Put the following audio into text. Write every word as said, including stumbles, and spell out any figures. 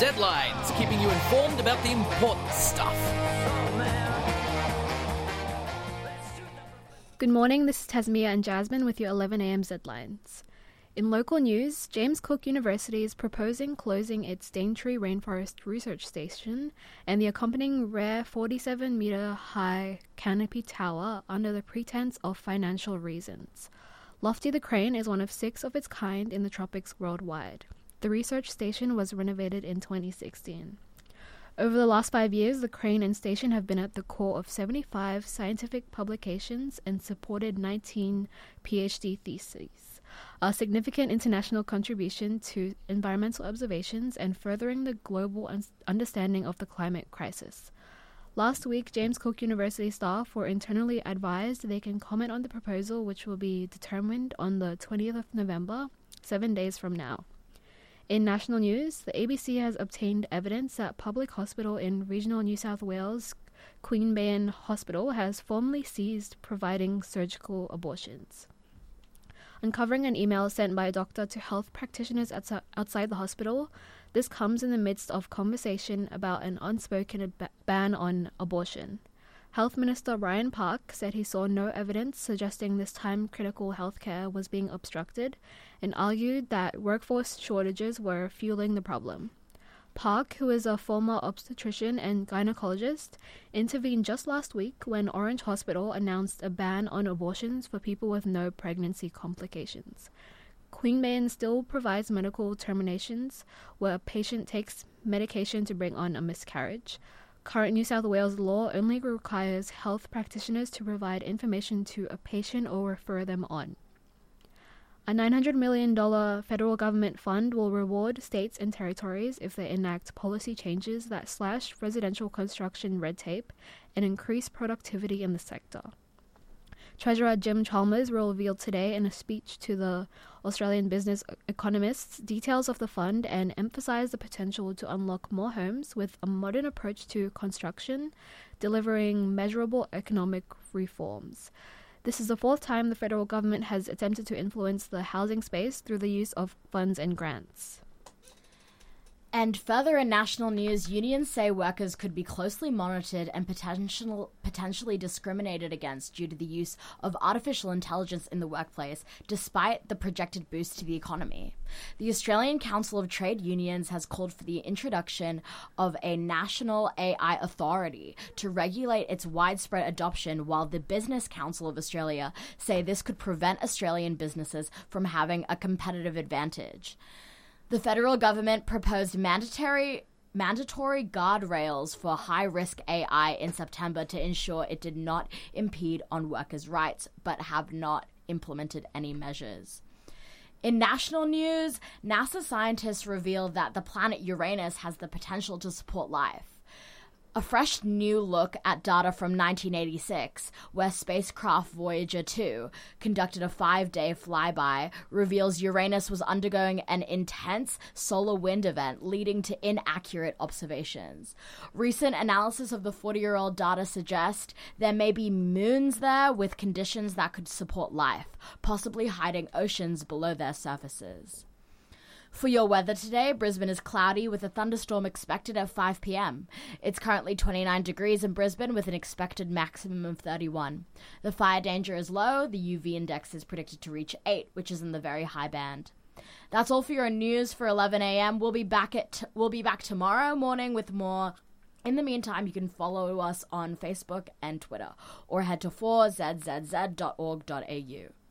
Z-Lines, keeping you informed about the important stuff. Good morning, this is Tasmia and Jasmine with your eleven a m Z-Lines. In local news, James Cook University is proposing closing its Daintree Rainforest Research Station and the accompanying rare forty-seven metre high canopy tower under the pretense of financial reasons. Lofty the Crane is one of six of its kind in the tropics worldwide. The research station was renovated in twenty sixteen. Over the last five years, the crane and station have been at the core of seventy-five scientific publications and supported nineteen PhD theses, a significant international contribution to environmental observations and furthering the global un- understanding of the climate crisis. Last week, James Cook University staff were internally advised they can comment on the proposal, which will be determined on the twentieth of November, seven days from now. In national news, the A B C has obtained evidence that public hospital in regional New South Wales, Queanbeyan Hospital, has formally ceased providing surgical abortions. Uncovering an email sent by a doctor to health practitioners outside the hospital, this comes in the midst of conversation about an unspoken ba- ban on abortion. Health Minister Ryan Park said he saw no evidence suggesting this time-critical healthcare was being obstructed and argued that workforce shortages were fueling the problem. Park, who is a former obstetrician and gynecologist, intervened just last week when Orange Hospital announced a ban on abortions for people with no pregnancy complications. Queanbeyan still provides medical terminations where a patient takes medication to bring on a miscarriage. Current New South Wales law only requires health practitioners to provide information to a patient or refer them on. A nine hundred million dollars federal government fund will reward states and territories if they enact policy changes that slash residential construction red tape and increase productivity in the sector. Treasurer Jim Chalmers will reveal today in a speech to the Australian business economists details of the fund and emphasise the potential to unlock more homes with a modern approach to construction, delivering measurable economic reforms. This is the fourth time the federal government has attempted to influence the housing space through the use of funds and grants. And further in national news, unions say workers could be closely monitored and potential, potentially discriminated against due to the use of artificial intelligence in the workplace, despite the projected boost to the economy. The Australian Council of Trade Unions has called for the introduction of a national A I authority to regulate its widespread adoption, while the Business Council of Australia say this could prevent Australian businesses from having a competitive advantage. The federal government proposed mandatory mandatory guardrails for high-risk A I in September to ensure it did not impede on workers' rights, but have not implemented any measures. In national news, NASA scientists revealed that the planet Uranus has the potential to support life. A fresh new look at data from nineteen eighty-six, where spacecraft Voyager two conducted a five-day flyby, reveals Uranus was undergoing an intense solar wind event, leading to inaccurate observations. Recent analysis of the forty-year-old data suggest there may be moons there with conditions that could support life, possibly hiding oceans below their surfaces. For your weather today, Brisbane is cloudy with a thunderstorm expected at five p m. It's currently twenty-nine degrees in Brisbane with an expected maximum of thirty-one. The fire danger is low. The U V index is predicted to reach eight, which is in the very high band. That's all for your news for eleven a m. We'll be back at t- we'll be back tomorrow morning with more. In the meantime, you can follow us on Facebook and Twitter or head to four z z z dot org dot a u.